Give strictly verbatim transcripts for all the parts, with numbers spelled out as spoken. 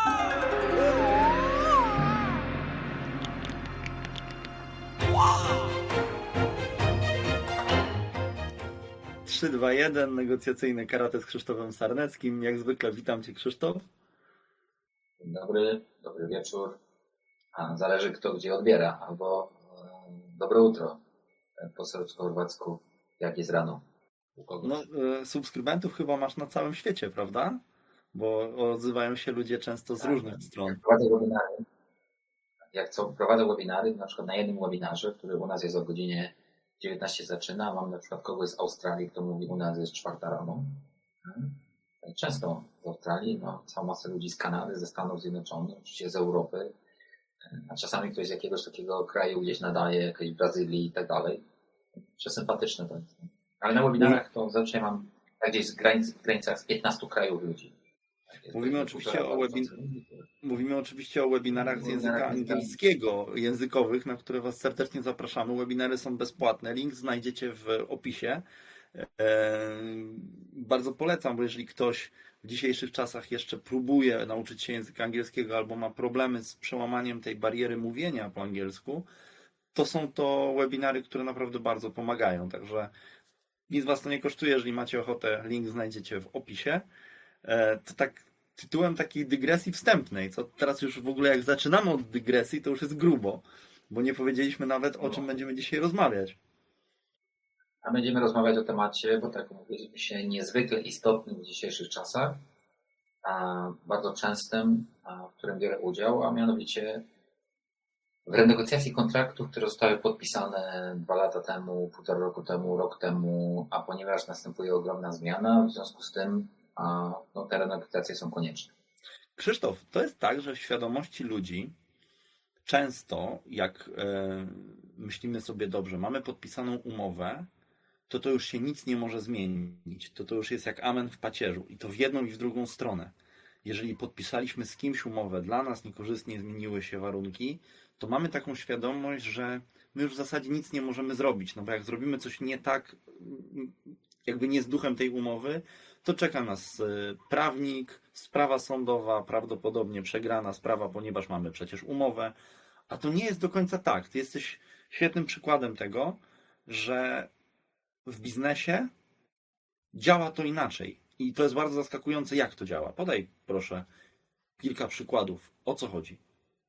trzy, dwa, jeden, negocjacyjne karate z Krzysztofem Sarneckim. Jak zwykle witam Cię, Krzysztof. Dzień dobry, dobry wieczór. A, zależy kto gdzie odbiera. Albo e, dobre jutro po serbsko-chorwacku, jak jest rano. No, e, subskrybentów chyba masz na całym świecie, prawda? Bo odzywają się ludzie często z tak, różnych stron. Jak prowadzę webinary, jak co, prowadzę webinary, na przykład na jednym webinarze, który u nas jest o godzinie dziewiętnastej zaczyna, mam na przykład kogoś z Australii, kto mówi, u nas jest czwarta rano. Często z Australii, no, całą masę ludzi z Kanady, ze Stanów Zjednoczonych, oczywiście z Europy, a czasami ktoś z jakiegoś takiego kraju gdzieś nadaje, jakiejś Brazylii i tak dalej. Przesympatyczne to jest. Ale na webinarach to zazwyczaj mam gdzieś z granic, w granicach z piętnastu krajów ludzi. Mówimy oczywiście, o webin- Mówimy oczywiście o webinarach z języka angielskiego, językowych, na które Was serdecznie zapraszamy. Webinary są bezpłatne, link znajdziecie w opisie. Bardzo polecam, bo jeżeli ktoś w dzisiejszych czasach jeszcze próbuje nauczyć się języka angielskiego albo ma problemy z przełamaniem tej bariery mówienia po angielsku, to są to webinary, które naprawdę bardzo pomagają. Także nic Was to nie kosztuje, jeżeli macie ochotę, link znajdziecie w opisie. To tak tytułem takiej dygresji wstępnej, co teraz już w ogóle jak zaczynamy od dygresji, to już jest grubo, bo nie powiedzieliśmy nawet, o czym będziemy dzisiaj rozmawiać. A będziemy rozmawiać o temacie, bo tak mówiliśmy się, niezwykle istotnym w dzisiejszych czasach, a bardzo częstym, a w którym biorę udział, a mianowicie w renegocjacji kontraktów, które zostały podpisane dwa lata temu, półtora roku temu, rok temu, a ponieważ następuje ogromna zmiana, w związku z tym a, no, te renegocjacje są konieczne. Krzysztof, to jest tak, że w świadomości ludzi często, jak e, myślimy sobie dobrze, mamy podpisaną umowę, to to już się nic nie może zmienić. To to już jest jak amen w pacierzu. I to w jedną i w drugą stronę. Jeżeli podpisaliśmy z kimś umowę, dla nas niekorzystnie zmieniły się warunki, to mamy taką świadomość, że my już w zasadzie nic nie możemy zrobić. No bo jak zrobimy coś nie tak, jakby nie z duchem tej umowy, to czeka nas prawnik, sprawa sądowa, prawdopodobnie przegrana sprawa, ponieważ mamy przecież umowę. A to nie jest do końca tak. Ty jesteś świetnym przykładem tego, że w biznesie działa to inaczej. I to jest bardzo zaskakujące, jak to działa. Podaj proszę kilka przykładów. O co chodzi?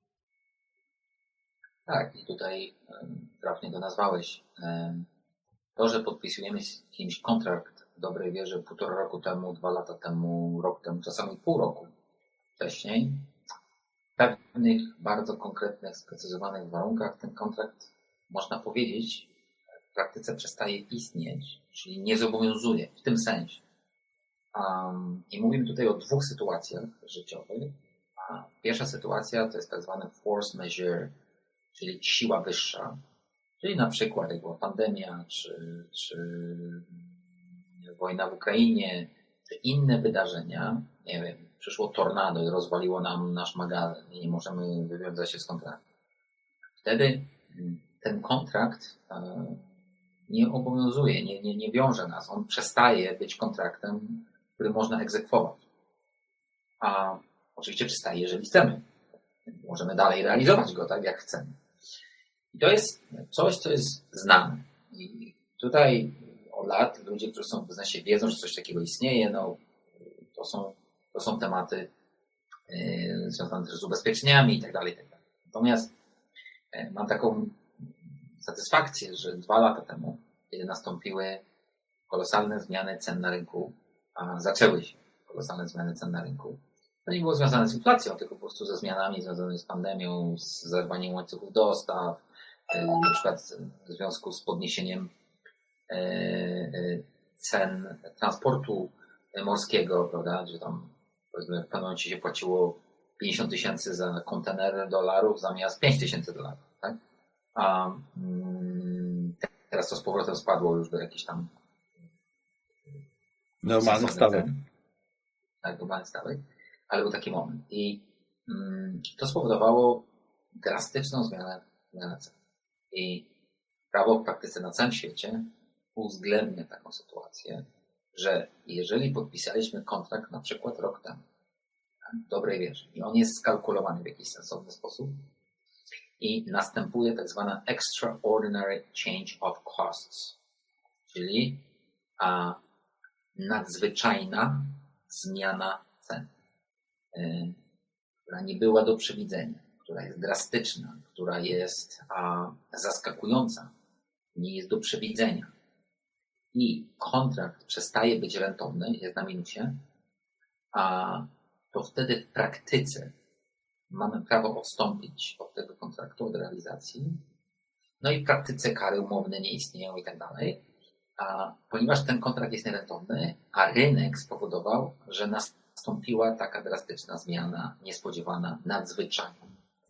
Tak, i tutaj trafnie to nazwałeś. To, że podpisujemy z kimś kontrakt w dobrej wierze półtora roku temu, dwa lata temu, rok temu, czasami pół roku wcześniej, w pewnych bardzo konkretnych, sprecyzowanych warunkach ten kontrakt, można powiedzieć, w praktyce przestaje istnieć, czyli nie zobowiązuje w tym sensie. Um, I mówimy tutaj o dwóch sytuacjach życiowych. A pierwsza sytuacja to jest tak zwany force majeure, czyli siła wyższa, czyli na przykład jak była pandemia, czy, czy wojna w Ukrainie, czy inne wydarzenia, nie wiem, przyszło tornado i rozwaliło nam nasz magazyn i nie możemy wywiązać się z kontraktu. Wtedy ten kontrakt nie obowiązuje, nie, nie, nie wiąże nas. On przestaje być kontraktem, który można egzekwować. A oczywiście przestaje, jeżeli chcemy. Możemy dalej realizować go tak, jak chcemy. I to jest coś, co jest znane. I tutaj od lat ludzie, którzy są w biznesie, wiedzą, że coś takiego istnieje. No, to są, to są tematy yy, związane też z ubezpieczeniami i tak dalej, i tak dalej. Natomiast yy, mam taką satysfakcję, że dwa lata temu, kiedy nastąpiły kolosalne zmiany cen na rynku, a zaczęły się kolosalne zmiany cen na rynku, to nie było związane z inflacją, tylko po prostu ze zmianami związanymi z pandemią, z zerwaniem łańcuchów dostaw, na przykład w związku z podniesieniem cen transportu morskiego, prawda, gdzie tam powiedzmy w pewnym momencie się płaciło pięćdziesiąt tysięcy za kontener dolarów zamiast pięć tysięcy dolarów, tak? A mm, teraz to z powrotem spadło już do jakichś tam normalnych stawek. Tak, normalnych stawek, ale był taki moment. I mm, to spowodowało drastyczną zmianę, zmianę cen. I prawo w praktyce na całym świecie uwzględnia taką sytuację, że jeżeli podpisaliśmy kontrakt na przykład rok temu, w dobrej wierze. I on jest skalkulowany w jakiś sensowny sposób i następuje tak zwana extraordinary change of costs, czyli a, nadzwyczajna zmiana cen, y, która nie była do przewidzenia, która jest drastyczna, która jest a, zaskakująca, nie jest do przewidzenia. I kontrakt przestaje być rentowny, jest na minusie, a to wtedy w praktyce mamy prawo odstąpić od tego kontraktu, od realizacji. No i w praktyce kary umowne nie istnieją i tak dalej. A ponieważ ten kontrakt jest nierentowny, a rynek spowodował, że nastąpiła taka drastyczna zmiana, niespodziewana, nadzwyczajna.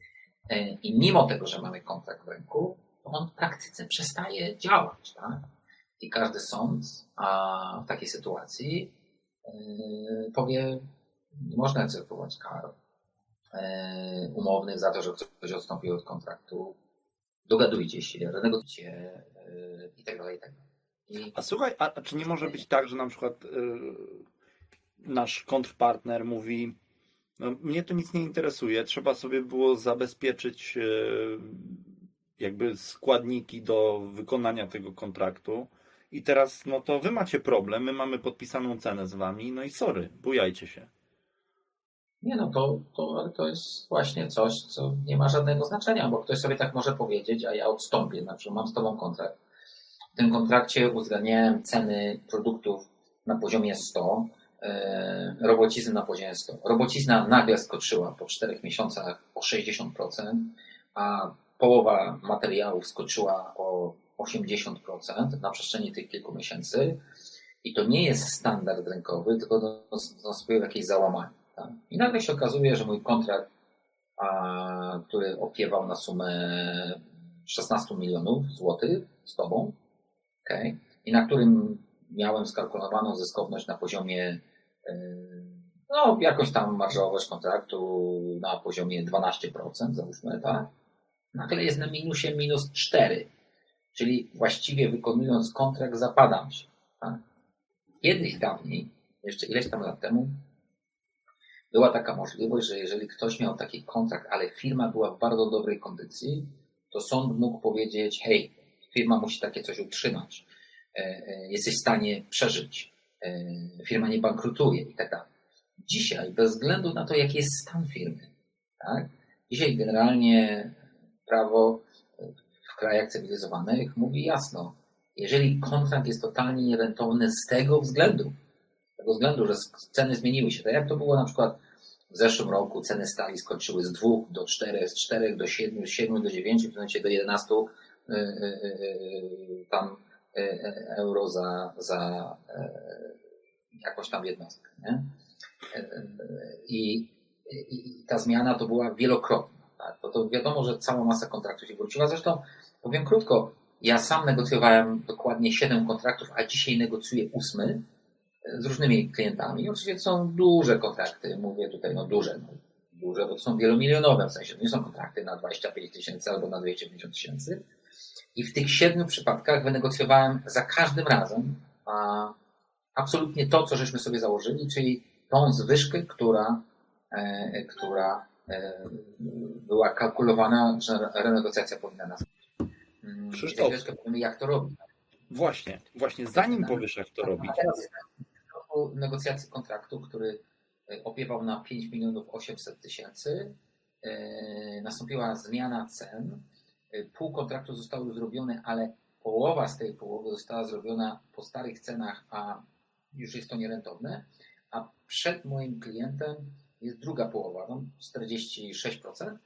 I mimo tego, że mamy kontrakt w ręku, to on w praktyce przestaje działać. Tak? I każdy sąd a w takiej sytuacji yy, powie, nie można egzekwować kar yy, umownych za to, że ktoś odstąpił od kontraktu, dogadujcie się, renegocjujcie yy, i tak dalej, i tak dalej. I... A słuchaj, a czy nie może być tak, że na przykład yy, nasz kontrpartner mówi, no, mnie to nic nie interesuje, trzeba sobie było zabezpieczyć yy, jakby składniki do wykonania tego kontraktu i teraz no to wy macie problem, my mamy podpisaną cenę z wami, no i sorry, bujajcie się. Nie no, to, to, to jest właśnie coś, co nie ma żadnego znaczenia, bo ktoś sobie tak może powiedzieć, a ja odstąpię, na przykład mam z tobą kontrakt. W tym kontrakcie uwzględniałem ceny produktów na poziomie sto, yy, robocizny na poziomie sto. Robocizna nagle skoczyła po czterech miesiącach o sześćdziesiąt procent, a połowa materiałów skoczyła o osiemdziesiąt procent na przestrzeni tych kilku miesięcy i to nie jest standard rynkowy, tylko następuje jakieś załamanie. Tak? I nagle się okazuje, że mój kontrakt, a, który opiewał na sumę szesnaście milionów złotych z tobą, okay, i na którym miałem skalkulowaną zyskowność na poziomie, yy, no jakąś tam marżowość kontraktu na poziomie dwanaście procent, załóżmy, tak? Nagle jest na minusie minus cztery, czyli właściwie wykonując kontrakt zapadam się. Tak? Kiedyś dawniej, jeszcze ileś tam lat temu, była taka możliwość, że jeżeli ktoś miał taki kontrakt, ale firma była w bardzo dobrej kondycji, to sąd mógł powiedzieć, hej, firma musi takie coś utrzymać, jesteś w stanie przeżyć, firma nie bankrutuje i tak dalej. Dzisiaj, bez względu na to, jaki jest stan firmy, tak? Dzisiaj generalnie prawo w krajach cywilizowanych mówi jasno, jeżeli kontrakt jest totalnie nierentowny z tego względu, z tego względu, że ceny zmieniły się, tak jak to było na przykład w zeszłym roku, ceny stali skoczyły z dwóch do czterech, z czterech do siedmiu, z siedmiu do dziewięciu, w momencie do jedenastu yy, yy, tam yy, euro za, za yy, jakąś tam jednostkę. Nie? Yy, i, I ta zmiana to była wielokrotna. Tak? To, to wiadomo, że cała masa kontraktów się wróciła. Zresztą powiem krótko, ja sam negocjowałem dokładnie siedem kontraktów, a dzisiaj negocjuję ósmy z różnymi klientami. Oczywiście to są duże kontrakty, mówię tutaj no duże, no, duże, bo to są wielomilionowe, w sensie to nie są kontrakty na dwadzieścia pięć tysięcy albo na dwieście pięćdziesiąt tysięcy. I w tych siedmiu przypadkach wynegocjowałem za każdym razem a, absolutnie to, co żeśmy sobie założyli, czyli tą zwyżkę, która, e, która e, była kalkulowana, że renegocjacja powinna nastąpić. Krzysztof, jak to robić? Właśnie, właśnie, zanim powiesz, jak to robić. W negocjacji kontraktu, który opiewał na pięć milionów osiemset tysięcy, nastąpiła zmiana cen. Pół kontraktu zostało zrobione, ale połowa z tej połowy została zrobiona po starych cenach, a już jest to nierentowne. A przed moim klientem jest druga połowa, no czterdzieści sześć procent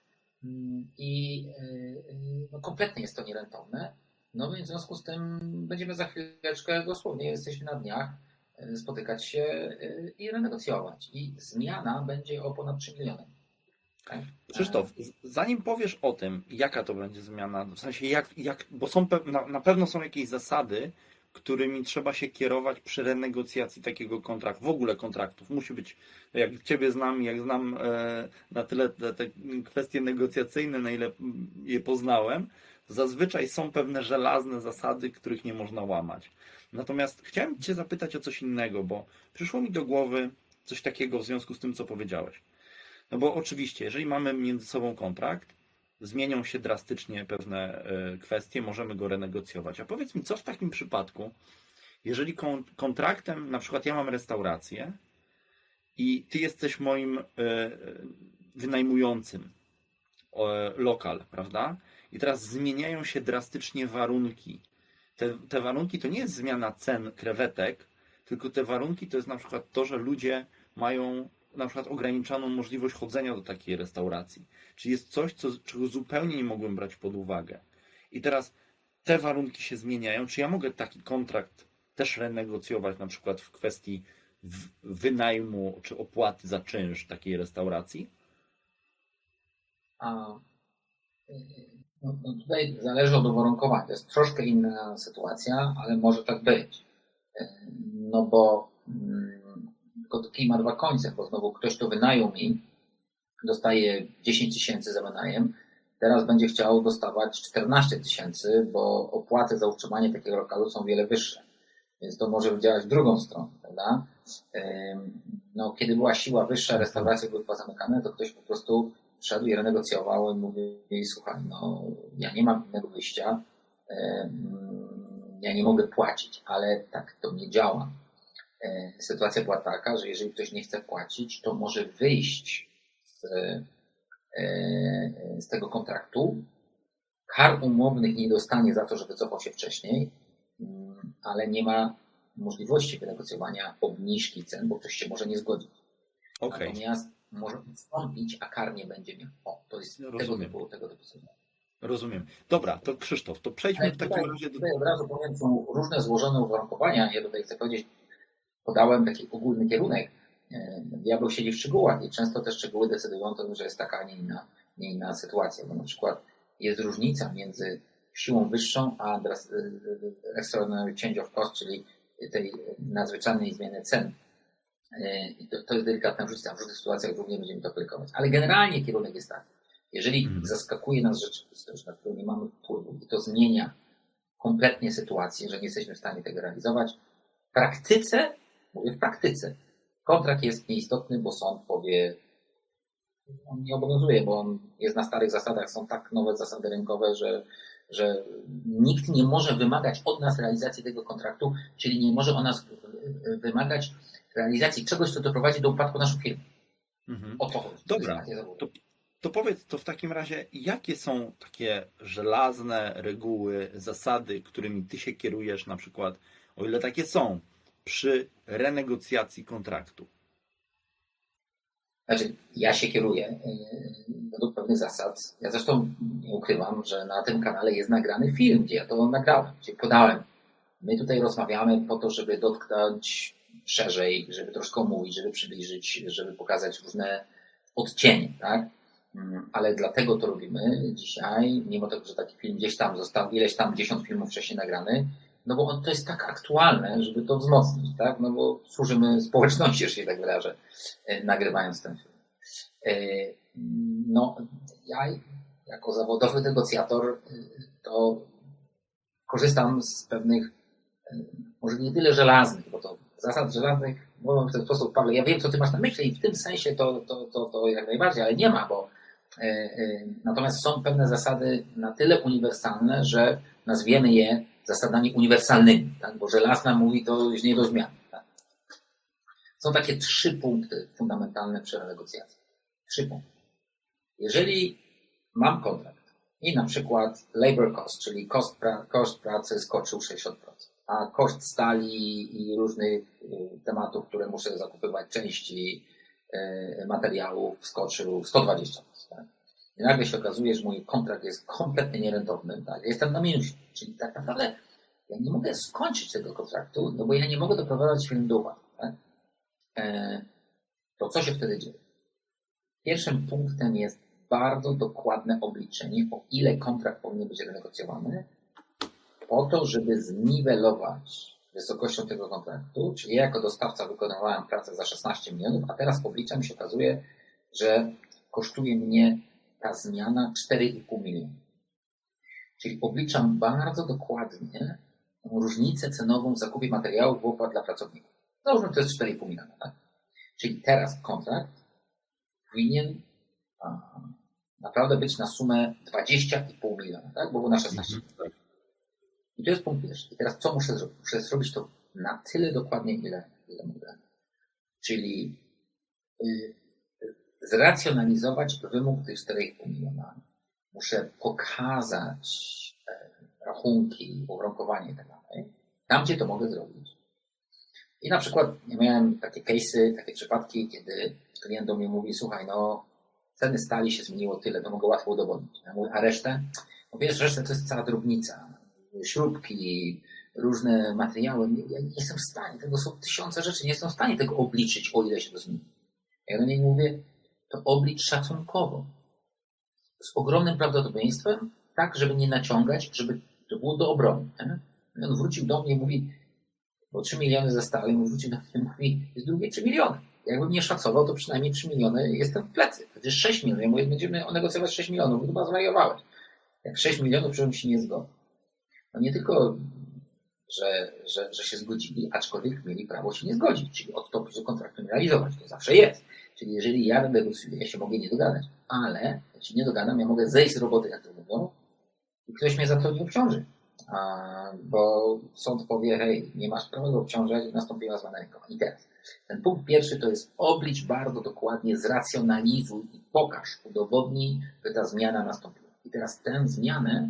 i no, kompletnie jest to nierentowne. No więc w związku z tym będziemy za chwileczkę, dosłownie jesteśmy na dniach, spotykać się i renegocjować. I zmiana będzie o ponad trzy miliony. Tak? Krzysztof, zanim powiesz o tym, jaka to będzie zmiana, w sensie jak, jak bo są na, na pewno są jakieś zasady, którymi trzeba się kierować przy renegocjacji takiego kontraktu, w ogóle kontraktów. Musi być, jak Ciebie znam, jak znam e, na tyle te, te kwestie negocjacyjne, na ile je poznałem, zazwyczaj są pewne żelazne zasady, których nie można łamać. Natomiast chciałem Cię zapytać o coś innego, bo przyszło mi do głowy coś takiego w związku z tym, co powiedziałeś. No bo oczywiście, jeżeli mamy między sobą kontrakt, zmienią się drastycznie pewne kwestie, możemy go renegocjować. A powiedz mi, co w takim przypadku, jeżeli kontraktem, na przykład ja mam restaurację i ty jesteś moim wynajmującym lokal, prawda? I teraz zmieniają się drastycznie warunki. Te, te warunki to nie jest zmiana cen krewetek, tylko te warunki to jest na przykład to, że ludzie mają na przykład ograniczoną możliwość chodzenia do takiej restauracji. Czyli jest coś, co, czego zupełnie nie mogłem brać pod uwagę. I teraz te warunki się zmieniają. Czy ja mogę taki kontrakt też renegocjować na przykład w kwestii wynajmu czy opłaty za czynsz takiej restauracji? A, no, no tutaj zależy od uwarunkowań. To jest troszkę inna sytuacja, ale może tak być. No bo tylko kij ma dwa końce, bo znowu ktoś, kto wynajął mi, dostaje dziesięć tysięcy za wynajem, teraz będzie chciał dostawać czternaście tysięcy, bo opłaty za utrzymanie takiego lokalu są wiele wyższe. Więc to może działać w drugą stronę, prawda? No, kiedy była siła wyższa, restauracje były pozamykane, to ktoś po prostu wszedł i renegocjował i mówił, słuchaj, no ja nie mam innego wyjścia, ja nie mogę płacić, ale tak to nie działa. Sytuacja była taka, że jeżeli ktoś nie chce płacić, to może wyjść z, z tego kontraktu. Kar umownych nie dostanie za to, że wycofał się wcześniej, ale nie ma możliwości wynegocjowania obniżki cen, bo ktoś się może nie zgodzić. Okay. Natomiast może ustąpić, a kar nie będzie miał. O, to jest Rozumiem. tego typu tego typu sytuacja. Rozumiem. Dobra, to Krzysztof, to przejdźmy ale w takim razie do... Tutaj od razu powiem, są różne złożone uwarunkowania. Ja tutaj chcę powiedzieć, podałem taki ogólny kierunek. Diabeł siedzi w szczegółach i często te szczegóły decydują o tym, że jest taka, a nie inna, nie inna sytuacja. Bo na przykład jest różnica między siłą wyższą a extraordinary change of cost, czyli tej nadzwyczajnej zmiany cen. I to, to jest delikatna różnica. W różnych sytuacjach również będziemy to aplikować. Ale generalnie kierunek jest taki. Jeżeli hmm. zaskakuje nas rzeczywistość, na którą nie mamy wpływu i to zmienia kompletnie sytuację, że nie jesteśmy w stanie tego realizować, w praktyce, mówię w praktyce, kontrakt jest nieistotny, bo sąd powie, on nie obowiązuje, bo on jest na starych zasadach, są tak nowe zasady rynkowe, że, że nikt nie może wymagać od nas realizacji tego kontraktu, czyli nie może od nas wymagać realizacji czegoś, co doprowadzi do upadku naszej firmy. Mhm. O to chodzi. Dobra, to, to powiedz to w takim razie, jakie są takie żelazne reguły, zasady, którymi ty się kierujesz na przykład, o ile takie są, przy renegocjacji kontraktu? Znaczy, ja się kieruję według pewnych zasad. Ja zresztą nie ukrywam, że na tym kanale jest nagrany film, gdzie ja to nagrałem, gdzie podałem. My tutaj rozmawiamy po to, żeby dotknąć szerzej, żeby troszkę omówić, żeby przybliżyć, żeby pokazać różne odcienie, tak? Ale dlatego to robimy dzisiaj, mimo tego, że taki film gdzieś tam został, ileś tam dziesiąt filmów wcześniej nagrany, no bo on, to jest tak aktualne, żeby to wzmocnić, tak? No bo służymy społeczności, jeśli tak wyrażę, nagrywając ten film. No, ja jako zawodowy negocjator to korzystam z pewnych, może nie tyle żelaznych, bo to zasad żelaznych mówią w ten sposób, Pawle, ja wiem, co ty masz na myśli i w tym sensie to, to, to, to jak najbardziej, ale nie ma, bo yy, yy, natomiast są pewne zasady na tyle uniwersalne, że nazwiemy je zasadami uniwersalnymi, tak? Bo żelazna mówi to już nie do zmian. Tak? Są takie trzy punkty fundamentalne przy renegocjacji. Trzy punkty. Jeżeli mam kontrakt i na przykład labor cost, czyli koszt, pra, koszt pracy skoczył sześćdziesiąt procent, a koszt stali i różnych tematów, które muszę zakupywać, części, materiałów skoczył sto dwadzieścia procent. Tak? I nagle się okazuje, że mój kontrakt jest kompletnie nierentowny. Tak? Ja jestem na minusie. Czyli tak naprawdę ja nie mogę skończyć tego kontraktu, no bo ja nie mogę doprowadzać firmy do upadku. Tak? To co się wtedy dzieje? Pierwszym punktem jest bardzo dokładne obliczenie, o ile kontrakt powinien być renegocjowany, po to, żeby zniwelować wysokością tego kontraktu, czyli ja jako dostawca wykonywałem pracę za szesnaście milionów, a teraz obliczam i się okazuje, że kosztuje mnie ta zmiana cztery i pół miliona. Czyli obliczam bardzo dokładnie różnicę cenową w zakupie materiałów w opłat dla pracowników. Załóżmy, to jest cztery i pół miliona. Tak? Czyli teraz kontrakt powinien a, naprawdę być na sumę dwadzieścia i pół miliona, tak? Bo było na szesnaście. Mhm. I to jest punkt pierwszy. I teraz co muszę zrobić? Muszę zrobić to na tyle dokładnie, ile, ile mogę. Czyli y, zracjonalizować wymóg tych cztery i pół miliona. Muszę pokazać e, rachunki, obrąkowanie i tak dalej. Tam, gdzie to mogę zrobić. I na przykład ja miałem takie case'y, takie przypadki, kiedy klient do mnie mówi, słuchaj, no ceny stali się zmieniło tyle, to mogę łatwo udowodnić. Ja mówię, a resztę? No wiesz, resztę to jest cała drobnica. Śrubki, różne materiały. Ja nie jestem w stanie, tego są tysiące rzeczy, nie jestem w stanie tego obliczyć, o ile się to zmieni. Ja do niej mówię, to oblicz szacunkowo. Z ogromnym prawdopodobieństwem, tak, żeby nie naciągać, żeby to było do obrony. I on wrócił do mnie i mówi, bo trzy miliony ze stali, on wrócił do mnie i mówi, jest drugie trzy miliony. Jakbym nie szacował, to przynajmniej trzy miliony jestem w plecy. Przecież sześć milionów. Ja mówię, będziemy negocjować sześć milionów, bo chyba zwariowałeś. Jak sześć milionów, żebym się nie zgodził. No nie tylko, że, że, że się zgodzili, aczkolwiek mieli prawo się nie zgodzić, czyli odtopić do kontraktu nie realizować. To zawsze jest. Czyli jeżeli ja negocjuję, ja się mogę nie dogadać, ale jak się nie dogadam, ja mogę zejść z roboty, jak to mówią, i ktoś mnie za to nie obciąży. A, bo sąd powie, hej, nie masz prawa go obciążać, nastąpiła zła rękoma. I teraz, ten punkt pierwszy to jest oblicz bardzo dokładnie, zracjonalizuj i pokaż, udowodnij, że ta zmiana nastąpiła. I teraz tę zmianę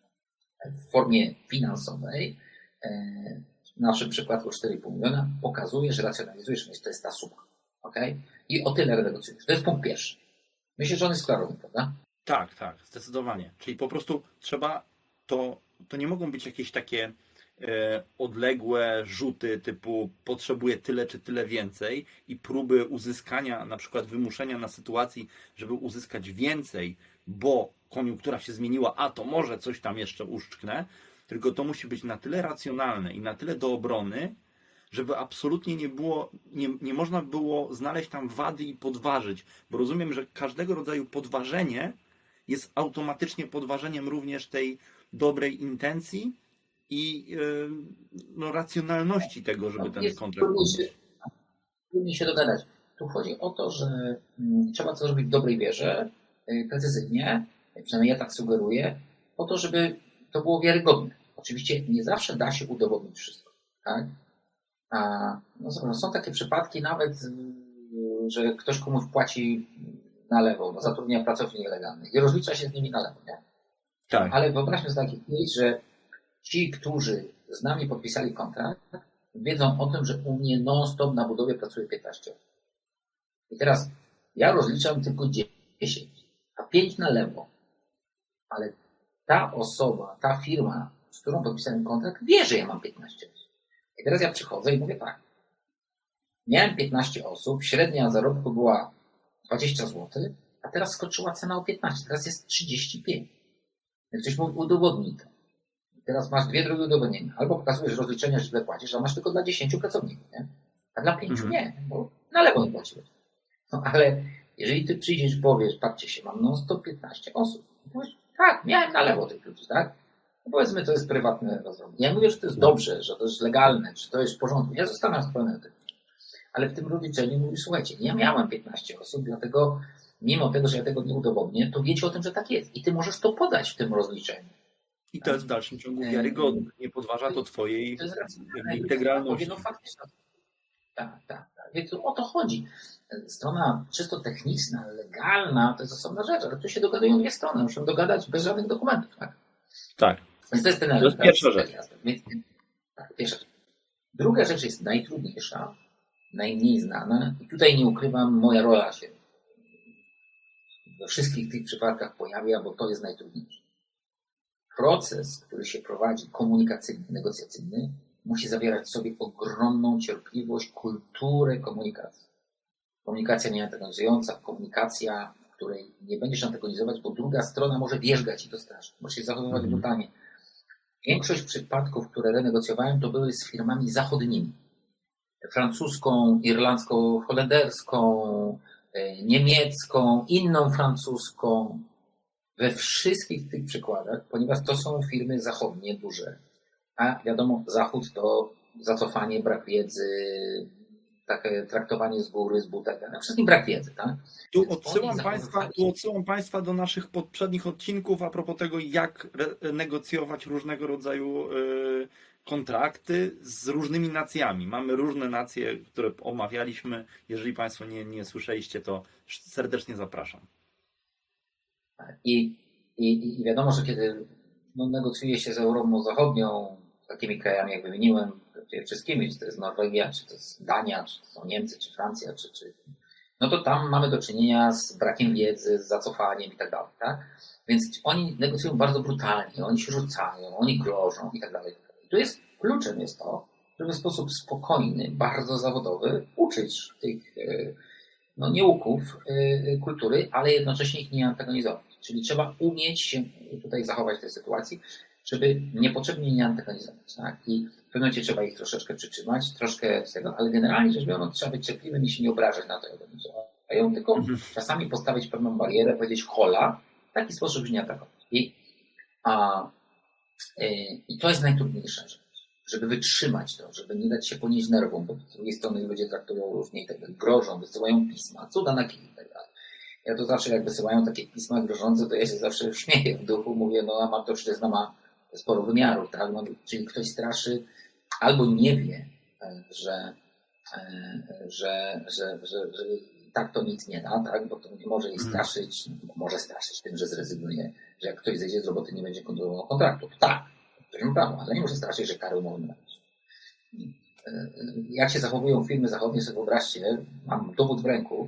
w formie finansowej, e, nasz przykład o cztery i pół miliona, pokazujesz, racjonalizujesz, że to jest ta suma. Okay? I o tyle renegocjujesz. To jest punkt pierwszy. Myślę, że on jest klarowny, prawda? Tak, tak, zdecydowanie. Czyli po prostu trzeba, to, to nie mogą być jakieś takie e, odległe rzuty typu potrzebuję tyle czy tyle więcej i próby uzyskania, na przykład wymuszenia na sytuacji, żeby uzyskać więcej, bo koniunktura się zmieniła, a to może coś tam jeszcze uszczknę, tylko to musi być na tyle racjonalne i na tyle do obrony, żeby absolutnie nie było, nie, nie można było znaleźć tam wady i podważyć, bo rozumiem, że każdego rodzaju podważenie jest automatycznie podważeniem również tej dobrej intencji i yy, no, racjonalności tego, żeby ten jest kontrakt... Trudniej się dogadać. Tu chodzi o to, że hmm, trzeba to zrobić w dobrej wierze, yy, precyzyjnie, przynajmniej ja tak sugeruję, po to, żeby to było wiarygodne. Oczywiście nie zawsze da się udowodnić wszystko, tak? A, no, są takie przypadki nawet, że ktoś komuś płaci na lewo, no, zatrudnia pracowników nielegalnych i rozlicza się z nimi na lewo, nie? Tak. Ale wyobraźmy sobie taki case, że ci, którzy z nami podpisali kontrakt, wiedzą o tym, że u mnie non-stop na budowie pracuje piętnaście osób. I teraz ja rozliczam tylko dziesięć, a pięć na lewo. Ale ta osoba, ta firma, z którą podpisałem kontrakt, wie, że ja mam piętnaście osób. I teraz ja przychodzę i mówię tak. Miałem piętnaście osób, średnia zarobku była dwadzieścia złotych, a teraz skoczyła cena o piętnaście, teraz jest trzydzieści pięć. Jak ktoś mówi, udowodnij to. I teraz masz dwie drogi udowodnienia. Albo pokazujesz rozliczenia, że źle płacisz, a masz tylko dla dziesięciu pracowników, nie? A dla pięciu mhm. nie, bo na lewo nie płaciłeś. No ale jeżeli ty przyjdziesz i powiesz, patrzcie się, mam non stop piętnaście osób. I powiesz, tak, miałem na lewo tych ludzi, tak? No powiedzmy, to jest prywatne rozwiązanie. Ja mówię, że to jest dobrze, że to jest legalne, że to jest w porządku. Ja zostawiam spokojnie o tym. Ale w tym rozliczeniu mówię, słuchajcie, ja miałem piętnaście osób, dlatego mimo tego, że ja tego nie udowodnię, to wiecie o tym, że tak jest. I ty możesz to podać w tym rozliczeniu. I to jest w dalszym ciągu wiarygodne. Nie podważa to twojej to integralności. No faktycznie. Tak, tak, tak. Więc o to chodzi. Strona czysto techniczna, legalna, to jest osobna rzecz, ale tu się dogadują dwie strony. Muszą dogadać bez żadnych dokumentów, tak? Tak. Więc to jest ten element. To jest pierwsza rzecz. Więc, tak, pierwsza rzecz. Druga rzecz jest najtrudniejsza, najmniej znana i tutaj nie ukrywam, moja rola się we wszystkich tych przypadkach pojawia, bo to jest najtrudniejsze. Proces, który się prowadzi komunikacyjny, negocjacyjny, musi zawierać w sobie ogromną cierpliwość, kulturę komunikacji. Komunikacja nieantagonizująca, komunikacja, w której nie będziesz antagonizować, bo druga strona może wierzgać i to strasznie. Może się zachowywać mm. brutalnie. Większość przypadków, które renegocjowałem, to były z firmami zachodnimi. Francuską, irlandzką, holenderską, niemiecką, inną francuską. We wszystkich tych przykładach, ponieważ to są firmy zachodnie, duże. A wiadomo, Zachód to zacofanie, brak wiedzy, takie traktowanie z góry, z buta, przede wszystkim brak wiedzy. Tak? Tu odsyłam, państwa, tu odsyłam Państwa do naszych poprzednich odcinków a propos tego, jak negocjować różnego rodzaju y, kontrakty z różnymi nacjami. Mamy różne nacje, które omawialiśmy. Jeżeli Państwo nie, nie słyszeliście, to serdecznie zapraszam. I, i, i wiadomo, że kiedy no, negocjuje się z Europą Zachodnią, z takimi krajami, jak wymieniłem, wszystkimi, czy to jest Norwegia, czy to jest Dania, czy to są Niemcy, czy Francja, czy, czy no to tam mamy do czynienia z brakiem wiedzy, z zacofaniem i tak dalej, tak? Więc oni negocjują bardzo brutalnie, oni się rzucają, oni grożą i tak dalej. I tu jest, kluczem jest to, żeby w sposób spokojny, bardzo zawodowy uczyć tych no, nieuków kultury, ale jednocześnie ich nie antagonizować. Czyli trzeba umieć się tutaj zachować w tej sytuacji, żeby niepotrzebnie nie antagonizować. Tak? I w pewnym momencie trzeba ich troszeczkę przytrzymać, troszkę z tego, ale generalnie rzecz biorąc trzeba być cierpliwym i się nie obrażać na to, jak oni działają, tylko mhm. czasami postawić pewną barierę, powiedzieć hola, w taki sposób, żeby nie atakować. I, a, y, I to jest najtrudniejsza rzecz, żeby wytrzymać to, żeby nie dać się ponieść nerwom, bo z drugiej strony ludzie traktują różnie i tak dalej, grożą, wysyłają pisma, cuda na kij i tak dalej. Ja to zawsze jak wysyłają takie pisma grożące, to ja się zawsze śmieję w duchu, mówię, no a martowszczyzna ma sporo wymiarów, tak? No, czyli ktoś straszy albo nie wie, że, że, że, że, że tak to nic nie da, tak? Bo to nie może jej straszyć, może straszyć tym, że zrezygnuje, że jak ktoś zejdzie z roboty, nie będzie kontynuował kontraktu. Tak, to ma prawo, ale nie może straszyć, że kary umowy nie Jak się zachowują firmy zachodnie, sobie wyobraźcie, mam dowód w ręku,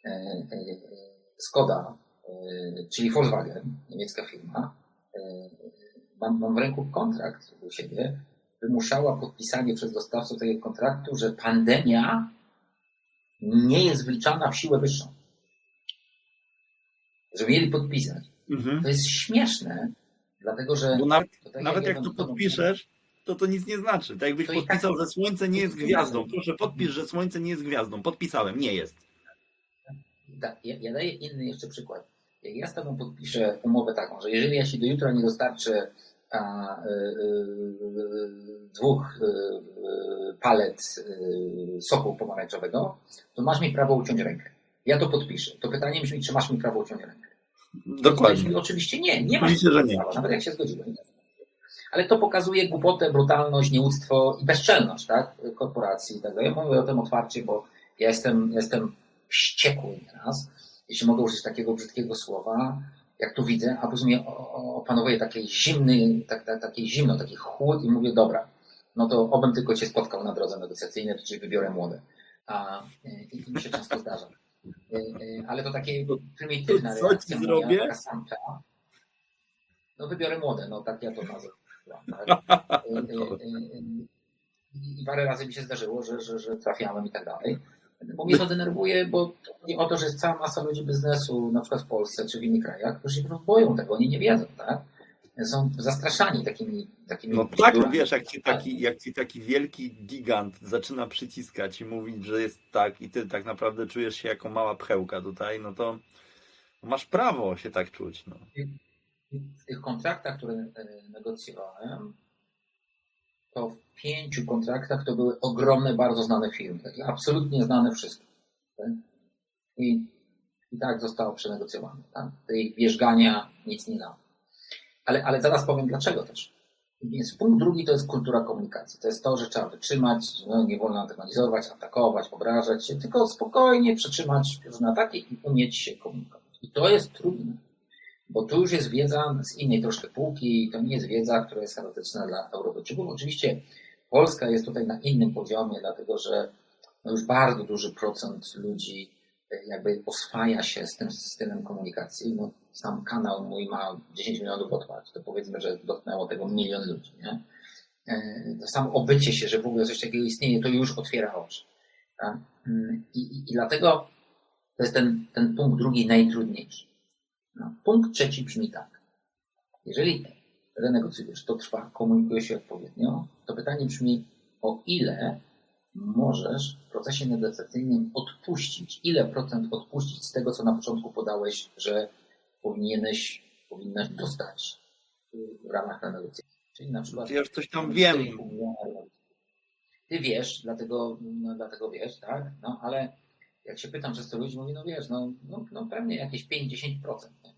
Skoda, czyli Volkswagen, niemiecka firma, mam, mam w ręku kontrakt u siebie, wymuszała podpisanie przez dostawców tego kontraktu, że pandemia nie jest wliczana w siłę wyższą. Że mieli podpisać. Mhm. To jest śmieszne, dlatego że... Bo nawet, tak nawet jak, jak to podpiszesz, to to nic nie znaczy. Tak jakbyś podpisał, tak, że Słońce nie jest gwiazdą. Proszę, podpisz, że Słońce nie jest gwiazdą. Podpisałem. Nie jest. Tak, ja, ja daję inny jeszcze przykład. Jak ja z tobą podpiszę umowę taką, że jeżeli ja ci do jutra nie dostarczę a, y, y, dwóch y, palet y, soku pomarańczowego, to masz mi prawo uciąć rękę. Ja to podpiszę. To pytanie brzmi, czy masz mi prawo uciąć rękę? Dokładnie. To oczywiście nie. Nie masz Oczywiście, że nie. prawa, nawet jak się zgodziłem. Ale to pokazuje głupotę, brutalność, nieuctwo i bezczelność, tak? Korporacji i tak dalej. Ja mówię o tym otwarcie, bo ja jestem, jestem wściekły nieraz, jeśli mogę użyć takiego brzydkiego słowa, jak tu widzę, a później opanowuje taki zimny, tak, tak, taki zimno, taki chłód i mówię, dobra, no to obym tylko cię spotkał na drodze negocjacyjnej, to ci wybiorę młode. A, i, i mi się często zdarza. Ale to takie prymitywna to reakcja moja, taka samcza. No wybiorę młode, no tak ja to nazywam. Tak? I parę razy mi się zdarzyło, że, że, że trafiałem i tak dalej. Bo mnie to denerwuje, bo chodzi o to, że jest cała masa ludzi biznesu, na przykład w Polsce czy w innych krajach, którzy się boją tego, oni nie wiedzą, tak? Są zastraszani takimi... takimi no tak, wiesz, jak ci, taki, jak ci taki wielki gigant zaczyna przyciskać i mówić, że jest tak i ty tak naprawdę czujesz się jako mała pchełka tutaj, no to masz prawo się tak czuć. No. W tych kontraktach, które negocjowałem, to w pięciu kontraktach to były ogromne, bardzo znane firmy, takie absolutnie znane wszystkim. Tak? I, I tak zostało przenegocjowane. Tak? Tej wierzgania nic nie dało. Ale, ale zaraz powiem dlaczego też. Więc punkt drugi to jest kultura komunikacji. To jest to, że trzeba wytrzymać, no, nie wolno antagonizować, atakować, obrażać się, tylko spokojnie przetrzymać różne ataki i umieć się komunikować. I to jest trudne. Bo tu już jest wiedza z innej troszkę półki i to nie jest wiedza, która jest charakterystyczna dla Europejczyków. Oczywiście Polska jest tutaj na innym poziomie, dlatego że no już bardzo duży procent ludzi jakby oswaja się z tym systemem komunikacji. No, sam kanał mój ma dziesięć milionów otwarć, to powiedzmy, że dotknęło tego milion ludzi. Nie? To samo obycie się, że w ogóle coś takiego istnieje, to już otwiera oczy. Tak? I, i, I dlatego to jest ten, ten punkt drugi najtrudniejszy. No, punkt trzeci brzmi tak. Jeżeli renegocjujesz, to trwa, komunikujesz się odpowiednio, to pytanie brzmi, o ile możesz w procesie negocjacyjnym odpuścić, ile procent odpuścić z tego, co na początku podałeś, że powinieneś, powinnaś dostać w ramach negocjacji. Czyli na przykład... Ja już coś tam wiem. ty wiesz, dlatego, no, dlatego wiesz, tak? No ale jak się pytam często ludzi, mówię, no wiesz, no, no, no pewnie jakieś pięć do dziesięciu procent. Nie?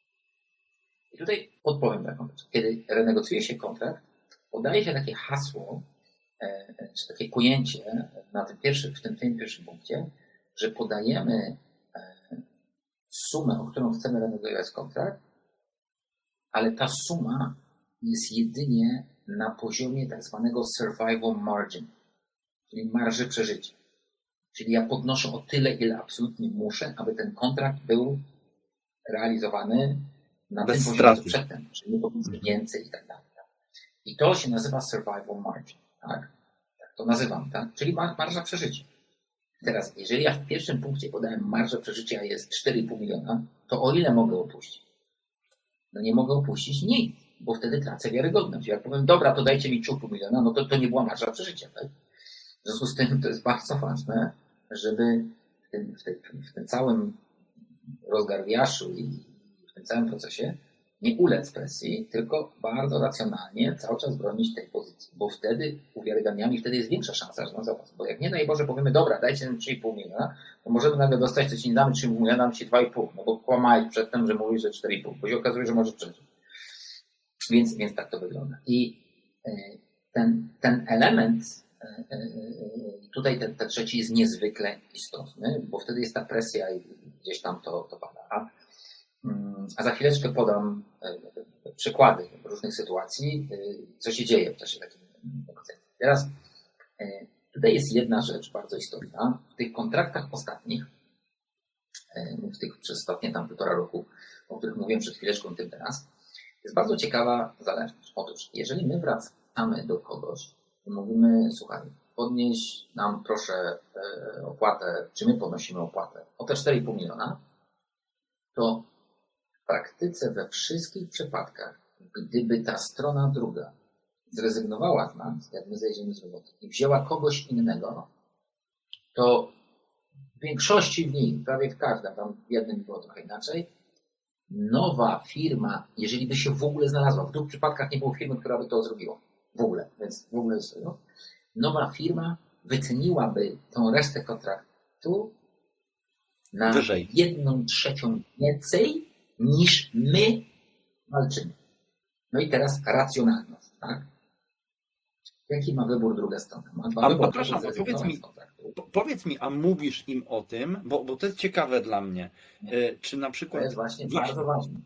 I tutaj odpowiem taką rzecz. Kiedy renegocjuje się kontrakt, podaje się takie hasło, e, czy takie pojęcie na tym pierwszym, w tym, tym pierwszym punkcie, że podajemy e, sumę, o którą chcemy renegocjować kontrakt, ale ta suma jest jedynie na poziomie tak zwanego survival margin, czyli marży przeżycia. Czyli ja podnoszę o tyle, ile absolutnie muszę, aby ten kontrakt był realizowany na Bez tym straty. poziomie przedtem, czyli nie powinniśmy więcej i tak dalej. I to się nazywa survival margin, tak? Tak to nazywam, tak? Czyli marża przeżycia. Teraz, jeżeli ja w pierwszym punkcie podałem marżę przeżycia jest cztery i pół miliona, to o ile mogę opuścić? No nie mogę opuścić nic, bo wtedy tracę wiarygodność. Jak powiem, dobra, to dajcie mi trzy i pół miliona, no to, to nie była marża przeżycia, tak? W związku z tym to jest bardzo ważne, żeby w tym, w tym, w tym całym rozgarwiaszu i w tym całym procesie nie ulec presji, tylko bardzo racjonalnie cały czas bronić tej pozycji, bo wtedy uwiarygadniamy i wtedy jest większa szansa, że na zapas. Bo jak nie, daj Boże, powiemy, dobra, dajcie nam trzy i pół miliona, to możemy nagle dostać, to ci nie damy trzy i pół miliona, damy ci dwa i pół, no bo kłamałeś przedtem, że mówisz, że cztery i pół, bo się okazuje, że możesz przeżyć. Więc, więc tak to wygląda. I ten, ten element, tutaj ten, ten trzeci jest niezwykle istotny, bo wtedy jest ta presja i gdzieś tam to, to pada. A za chwileczkę podam przykłady różnych sytuacji, co się dzieje w czasie takiej negocjacji. Teraz tutaj jest jedna rzecz bardzo istotna. W tych kontraktach ostatnich, w tych przez ostatnie tam półtora roku, o których mówiłem przed chwileczką, tym teraz, jest bardzo ciekawa zależność. Otóż, jeżeli my wracamy do kogoś i mówimy, słuchaj, podnieś nam proszę opłatę, czy my podnosimy opłatę o te cztery i pół miliona, to w praktyce we wszystkich przypadkach, gdyby ta strona druga zrezygnowała z nas, jak my zejdziemy z roboty i wzięła kogoś innego, to w większości dni, prawie w każdym, tam w jednym było trochę inaczej, nowa firma, jeżeli by się w ogóle znalazła, w dwóch przypadkach nie było firmy, która by to zrobiła. W ogóle, więc w ogóle jest, no, nowa firma wyceniłaby tą resztę kontraktu na Wyżej. jedną trzecią więcej niż my walczymy. No i teraz racjonalność, tak? Jaki ma wybór druga strona? Ma dwa A, wybory. przepraszam, powiedz mi, powiedz mi, a mówisz im o tym, bo, bo to jest ciekawe dla mnie, nie. Czy na przykład... To jest właśnie, właśnie bardzo ważne.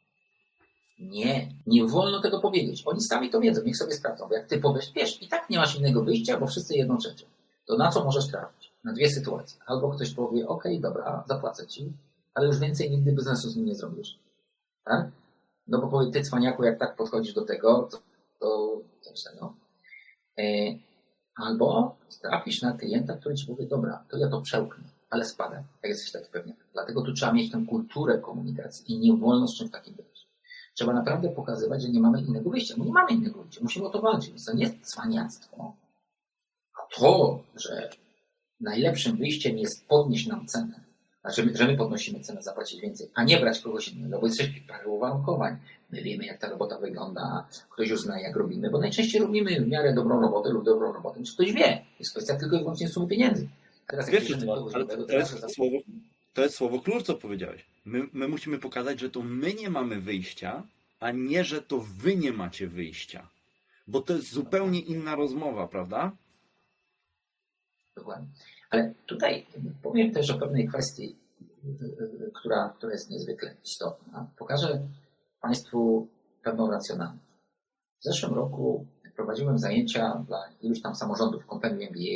Nie, nie wolno tego powiedzieć. Oni sami to wiedzą, niech sobie sprawdzą, bo jak ty powiesz, wiesz, i tak nie masz innego wyjścia, bo wszyscy jedną trzecią. To na co możesz trafić? Na dwie sytuacje. Albo ktoś powie, okej, okay, dobra, zapłacę ci, ale już więcej nigdy biznesu z nim nie zrobisz. Tak? No bo powie, ty cwaniaku, jak tak podchodzisz do tego, to, to coś tego. E, albo trafisz na klienta, który ci powie, dobra, to ja to przełknę, ale spadaj, jak jesteś taki pewny. Dlatego tu trzeba mieć tę kulturę komunikacji i nie wolno z czymś takim być. Trzeba naprawdę pokazywać, że nie mamy innego wyjścia, bo nie mamy innego wyjścia, musimy o to walczyć. Więc to nie jest cwaniactwo. A to, że najlepszym wyjściem jest podnieść nam cenę, znaczy, że my podnosimy cenę, zapłacić więcej, a nie brać kogoś innego, bo jesteśmy parę uwarunkowań. My wiemy, jak ta robota wygląda, ktoś już zna, jak robimy, bo najczęściej robimy w miarę dobrą robotę lub dobrą robotę, niż ktoś wie. Jest kwestia tylko i wyłącznie sumy pieniędzy. Teraz Wiesz, jak to, ale to, to, jest za... słowo, to jest słowo klucz, co powiedziałeś. My, my musimy pokazać, że to my nie mamy wyjścia, a nie, że to wy nie macie wyjścia. Bo to jest zupełnie inna rozmowa, prawda? Dokładnie. Ale tutaj powiem też o pewnej kwestii, która, która jest niezwykle istotna. Pokażę Państwu pewną racjonalność. W zeszłym roku prowadziłem zajęcia dla iluś tam samorządów kompanii M B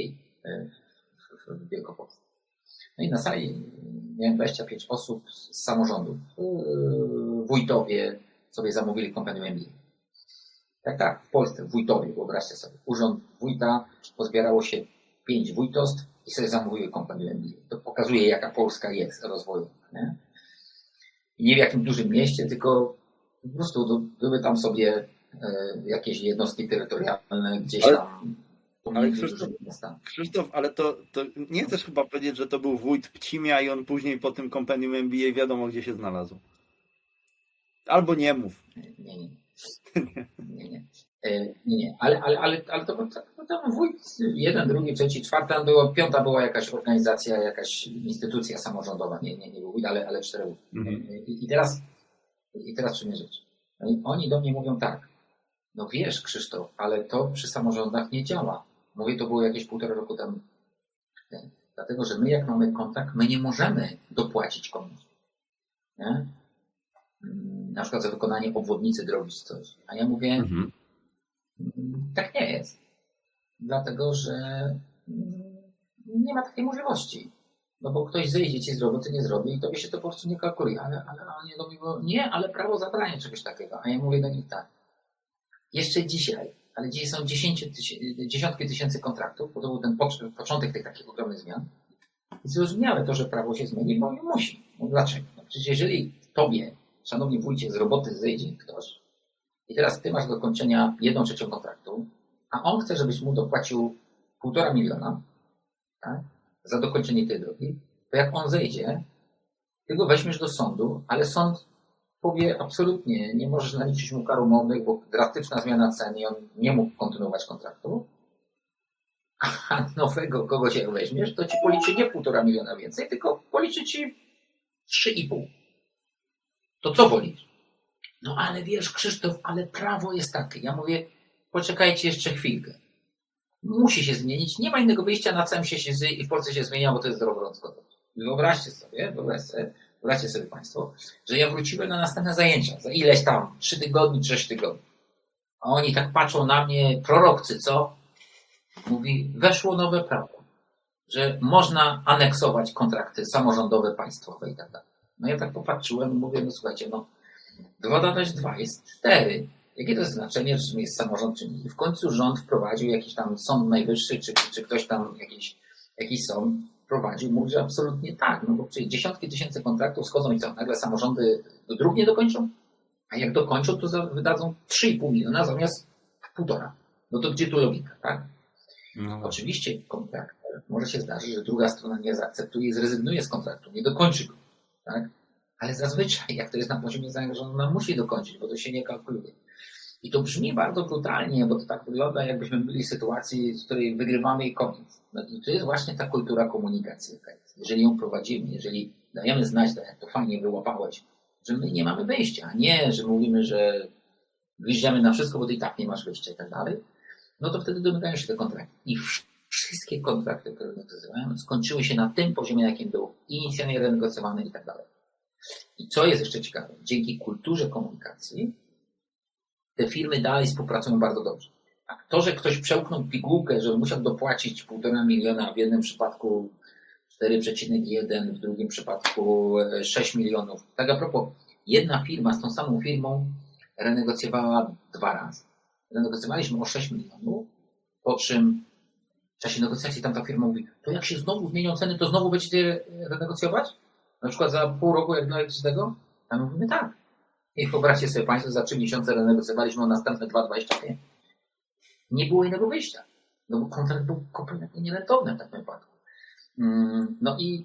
A w Wielkopolsce. No i na sali miałem dwadzieścia pięć osób z samorządów. Wójtowie sobie zamówili kompanię M B A. Tak, tak, w Polsce, wójtowie, wyobraźcie sobie. Urząd wójta, pozbierało się pięć wójtostw i sobie zamówiły kompanię M B A. To pokazuje, jaka Polska jest rozwojowa. Nie? I nie w jakim dużym mieście, tylko po prostu były tam sobie e, jakieś jednostki terytorialne gdzieś ale, tam. Ale Krzysztof, Krzysztof, ale to, to nie chcesz chyba powiedzieć, że to był wójt Pcimia i on później po tym kompendium M B A wiadomo, gdzie się znalazł. Albo nie mów. Nie, nie. Nie, nie. Nie, nie. Ale, ale, ale, ale to, to, to tam wójt, jeden, drugi, trzeci, czwarty, tam było, piąta była jakaś organizacja, jakaś instytucja samorządowa, nie, nie, nie był wójt, ale, ale cztery. Mhm. I, I teraz, i teraz przymierzyć. No i oni do mnie mówią tak, no wiesz, Krzysztof, ale to przy samorządach nie działa. Mówię, to było jakieś półtora roku temu. Dlatego, że my jak mamy kontakt, my nie możemy dopłacić komuś. Nie? Na przykład za wykonanie obwodnicy drogi czy coś. A ja mówię, mhm. tak nie jest. Dlatego, że nie ma takiej możliwości. No bo ktoś zejdzie ci z roboty, nie zrobi i tobie się to po prostu nie kalkuluje. Ale, ale oni do mnie mówią, nie, ale prawo zabrania czegoś takiego. A ja mówię do nich tak. Jeszcze dzisiaj, ale dzisiaj są dziesiątki tysięcy kontraktów, bo to był ten początek tych takich ogromnych zmian. I zrozumiałe to, że prawo się zmieni, bo nie musi. No dlaczego? No przecież jeżeli tobie, szanowni wójcie, z roboty zejdzie ktoś i teraz ty masz do kończenia jedną trzecią kontraktu, a on chce, żebyś mu dopłacił półtora miliona, tak, za dokończenie tej drogi, to jak on zejdzie, ty go weźmiesz do sądu, ale sąd powie absolutnie, nie możesz naliczyć mu kar umownych, bo drastyczna zmiana ceny i on nie mógł kontynuować kontraktu, a nowego kogoś jak weźmiesz, to ci policzy nie półtora miliona więcej, tylko policzy ci trzy i pół. To co wolisz? No ale wiesz, Krzysztof, ale prawo jest takie. Ja mówię, poczekajcie jeszcze chwilkę. Musi się zmienić. Nie ma innego wyjścia, na całym świecie się i w Polsce się zmienia, bo to jest zdroworozsądkowe. Wyobraźcie sobie, wyobraźcie sobie, wyobraźcie sobie Państwo, że ja wróciłem na następne zajęcia. Za ileś tam, trzy tygodnie, sześć tygodni. A oni tak patrzą na mnie, prorokcy, co? Mówi, weszło nowe prawo, że można aneksować kontrakty samorządowe, państwowe i tak dalej. No ja tak popatrzyłem i mówię, no słuchajcie, no dwa dodać dwa jest cztery. Jakie to jest znaczenie, czym jest samorząd, czy nie? I w końcu rząd wprowadził jakiś tam Sąd Najwyższy, czy, czy ktoś tam, jakiś, jakiś sąd wprowadził, mówi, że absolutnie tak, no bo przecież dziesiątki tysięcy kontraktów schodzą i co, nagle samorządy dróg nie dokończą? A jak dokończą, to wydadzą trzy i pół miliona zamiast półtora. No to gdzie tu logika, tak? No. Oczywiście w kontraktach może się zdarzyć, że druga strona nie zaakceptuje i zrezygnuje z kontraktu, nie dokończy go, tak? Ale zazwyczaj, jak to jest na poziomie zaangażowania, ona musi dokończyć, bo to się nie kalkuluje. I to brzmi bardzo brutalnie, bo to tak wygląda, jakbyśmy byli w sytuacji, w której wygrywamy i koniec. No i to jest właśnie ta kultura komunikacji. Jeżeli ją prowadzimy, jeżeli dajemy znać, tak jak to fajnie wyłapałeś, że my nie mamy wyjścia, nie, że mówimy, że wyjeżdżamy na wszystko, bo ty i tak nie masz wyjścia i tak dalej, no to wtedy domykają się te kontrakty. I wszystkie kontrakty, które renegocjowałem, skończyły się na tym poziomie, jakim był inicjalnie renegocjowany i tak dalej. I co jest jeszcze ciekawe, dzięki kulturze komunikacji te firmy dalej współpracują bardzo dobrze. A to, że ktoś przełknął pigułkę, że musiał dopłacić półtora miliona, w jednym przypadku cztery przecinek jeden, w drugim przypadku sześć milionów. Tak a propos, jedna firma z tą samą firmą renegocjowała dwa razy. Renegocjowaliśmy o sześć milionów, po czym w czasie negocjacji tam ta firma mówi, to jak się znowu zmienią ceny, to znowu będziecie renegocjować? Na przykład za pół roku, jak należy z tego? A my mówimy tak. I wyobraźcie sobie Państwo, za trzy miesiące renegocjowaliśmy o następne dwa dwadzieścia pięć. Nie było innego wyjścia. No bo kontrakt był kompletnie nierentowny w takim wypadku. No i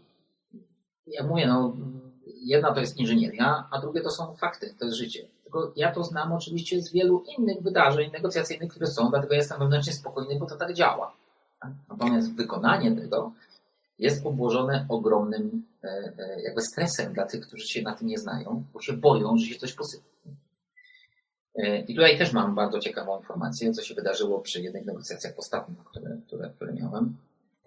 ja mówię, no jedna to jest inżynieria, a drugie to są fakty, to jest życie. Tylko ja to znam oczywiście z wielu innych wydarzeń negocjacyjnych, które są, dlatego jestem wewnętrznie spokojny, bo to tak działa. Natomiast wykonanie tego jest obłożone ogromnym jakby stresem dla tych, którzy się na tym nie znają, bo się boją, że się coś posypie. I tutaj też mam bardzo ciekawą informację, co się wydarzyło przy jednych negocjacjach ostatnich, które, które, które miałem.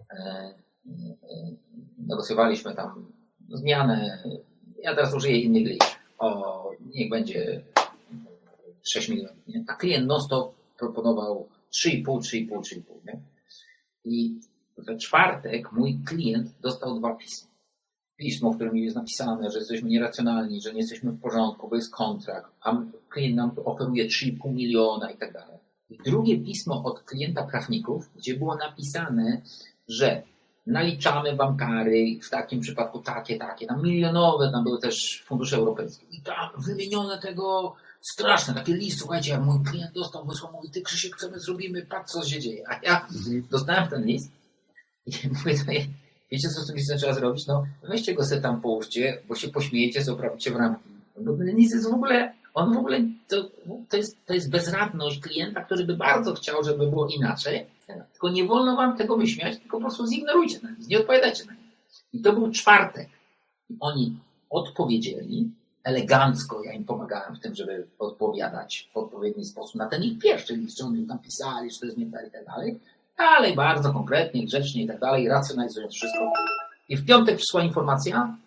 Negocjowaliśmy tam zmianę, ja teraz użyję innych liczb, o niech będzie sześć milionów, nie? A klient non-stop proponował trzy i pół, trzy i pół, trzy i pół, nie? I we czwartek mój klient dostał dwa pisma. Pismo, w którym jest napisane, że jesteśmy nieracjonalni, że nie jesteśmy w porządku, bo jest kontrakt, a klient nam oferuje trzy i pół miliona i tak dalej. I drugie pismo od klienta prawników, gdzie było napisane, że naliczamy wam kary, w takim przypadku takie, takie, tam milionowe, tam były też fundusze europejskie. I tam wymienione tego straszne, takie list, słuchajcie, jak mój klient dostał, wysłał, mówi, ty Krzysiek, co my zrobimy, patrz co się dzieje. A ja mhm. dostałem ten list i mówię sobie, wiecie co z tym listem trzeba zrobić? No weźcie go sobie tam, połóżcie, bo się pośmiejecie, sobie oprawicie w ramki. Bo ten list jest w ogóle, on w ogóle, to, to, jest, to jest bezradność klienta, który by bardzo chciał, żeby było inaczej, tylko nie wolno wam tego wyśmiać, tylko po prostu zignorujcie na nie, nie odpowiadajcie na nie. I to był czwartek. I oni odpowiedzieli elegancko, ja im pomagałem w tym, żeby odpowiadać w odpowiedni sposób na ten ich pierwszy list, czy oni napisali, czy to jest nie tak i tak dalej, ale bardzo konkretnie, grzecznie i tak dalej, racjonalizując wszystko. I w piątek przyszła informacja,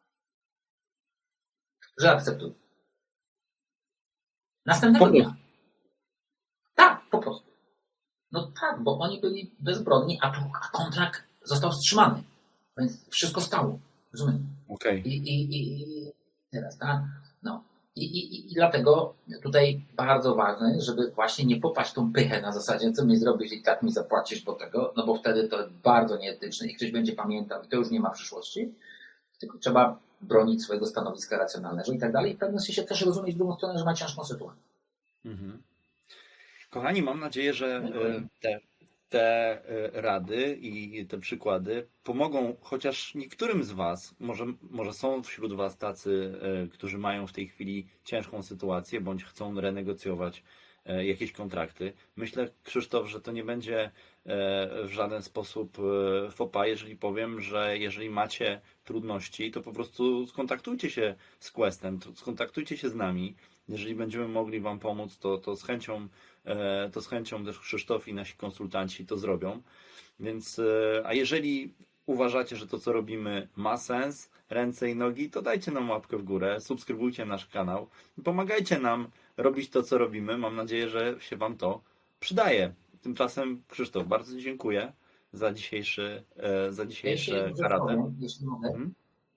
że akceptuję. Następnego dnia. Tak, po prostu. No tak, bo oni byli bezbronni, a, tu, a kontrakt został wstrzymany. Więc wszystko stało. Rozumiem. Okay. I, i, i teraz, tak? No. I, i, I dlatego tutaj bardzo ważne, żeby właśnie nie popaść w tą pychę na zasadzie, co mi zrobisz i tak mi zapłacisz do tego, no bo wtedy to jest bardzo nieetyczne i ktoś będzie pamiętał i to już nie ma przyszłości. Tylko trzeba bronić swojego stanowiska racjonalnego i tak dalej. I w pewnym sensie też rozumieć w drugą stronę, że ma ciężką sytuację. Mhm. Kochani, mam nadzieję, że te, te rady i te przykłady pomogą chociaż niektórym z Was. Może, może są wśród Was tacy, którzy mają w tej chwili ciężką sytuację, bądź chcą renegocjować jakieś kontrakty. Myślę, Krzysztof, że to nie będzie w żaden sposób faux pas, jeżeli powiem, że jeżeli macie trudności, to po prostu skontaktujcie się z Questem, skontaktujcie się z nami. Jeżeli będziemy mogli Wam pomóc, to, to, z chęcią, to z chęcią też Krzysztof i nasi konsultanci to zrobią. Więc, a jeżeli uważacie, że to, co robimy, ma sens, ręce i nogi, to dajcie nam łapkę w górę, subskrybujcie nasz kanał i pomagajcie nam robić to, co robimy. Mam nadzieję, że się Wam to przydaje. Tymczasem, Krzysztof, bardzo dziękuję za dzisiejszy, za dzisiejsze karadę. Jeśli mogę, hmm?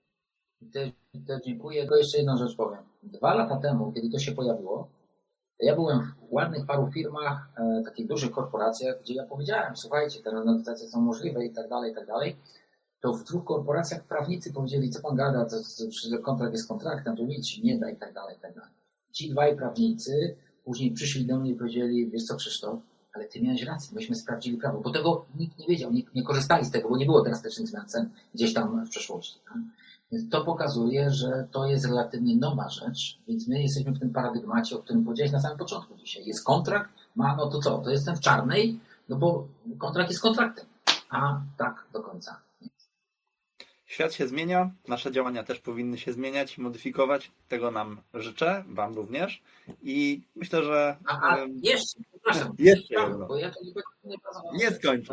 też, też dziękuję. To jeszcze jedną rzecz powiem. Dwa lata temu, kiedy to się pojawiło, ja byłem w ładnych paru firmach, e, takich dużych korporacjach, gdzie ja powiedziałem, słuchajcie, te renegocjacje są możliwe i tak dalej, i tak dalej. To w dwóch korporacjach prawnicy powiedzieli, co pan gada, to, to, to kontrakt jest kontraktem, to nic się nie da i tak dalej, i tak dalej. Ci dwaj prawnicy później przyszli do mnie i powiedzieli, wiesz co, Krzysztof, ale ty miałeś rację, myśmy sprawdzili prawo, bo tego nikt nie wiedział, nikt nie korzystali z tego, bo nie było drastycznych zmian cen gdzieś tam w przeszłości. Tak? Więc to pokazuje, że to jest relatywnie nowa rzecz, więc my jesteśmy w tym paradygmacie, o którym powiedziałeś na samym początku dzisiaj. Jest kontrakt, ma, no to co, to jestem w czarnej, no bo kontrakt jest kontraktem, a tak do końca nie jest. Świat się zmienia, nasze działania też powinny się zmieniać i modyfikować. Tego nam życzę, Wam również i myślę, że... A, a jeszcze, przepraszam, jeszcze prawo, jedno. bo ja to nie, nie pracowałem. Nie skończę.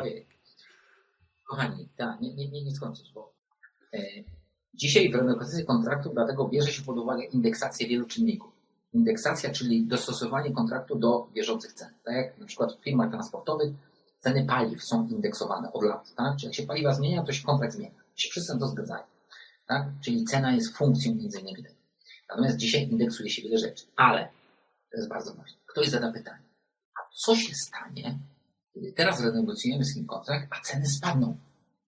Kochani, tak, nie, nie, nie, nie skończysz, bo e, dzisiaj w renegocjacji kontraktu dlatego bierze się pod uwagę indeksację wielu czynników. Indeksacja, czyli dostosowanie kontraktu do bieżących cen. Tak jak na przykład w firmach transportowych ceny paliw są indeksowane od lat. Tak? Czyli jak się paliwa zmienia, to się kontrakt zmienia. Się wszyscy na to zgadzają. Tak? Czyli cena jest funkcją między innymi tego. Natomiast dzisiaj indeksuje się wiele rzeczy. Ale, to jest bardzo ważne, ktoś zada pytanie, a co się stanie, kiedy teraz renegocjujemy z kim kontrakt, a ceny spadną?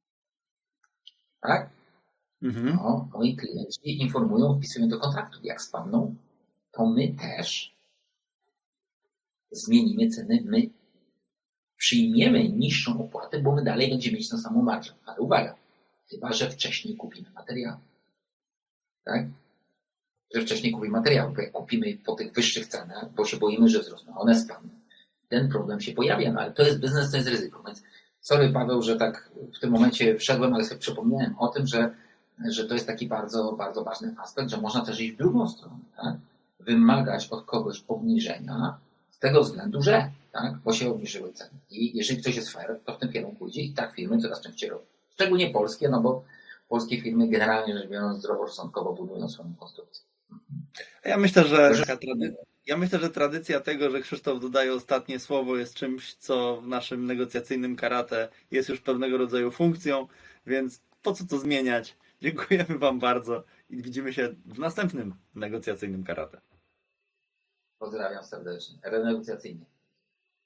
Tak? Mhm. No, moi klienci informują, wpisują do kontraktu. Jak spadną, to my też zmienimy ceny, my przyjmiemy niższą opłatę, bo my dalej będziemy mieć tą samą marżę. Ale uwaga, chyba że wcześniej kupimy materiał. Tak? Że wcześniej kupimy materiał, bo jak kupimy po tych wyższych cenach, bo się boimy, że wzrosną, one spadną. Ten problem się pojawia, no ale to jest biznes, to jest ryzyko. Więc sorry, Paweł, że tak w tym momencie wszedłem, ale sobie przypomniałem o tym, że, że to jest taki bardzo, bardzo ważny aspekt, że można też iść w drugą stronę. Tak? Wymagać od kogoś obniżenia z tego względu, że tak, bo się obniżyły ceny. I jeżeli ktoś jest fair, to w tym kierunku idzie i tak firmy coraz częściej robią. Szczególnie polskie, no bo polskie firmy generalnie rzecz biorąc zdroworozsądkowo budują swoją konstrukcję. Ja myślę, że taka tradycja, ja myślę, że tradycja tego, że Krzysztof dodaje ostatnie słowo, jest czymś, co w naszym negocjacyjnym karate jest już pewnego rodzaju funkcją, więc po co to zmieniać? Dziękujemy Wam bardzo i widzimy się w następnym negocjacyjnym karate. Pozdrawiam serdecznie. Renegocjacyjnie.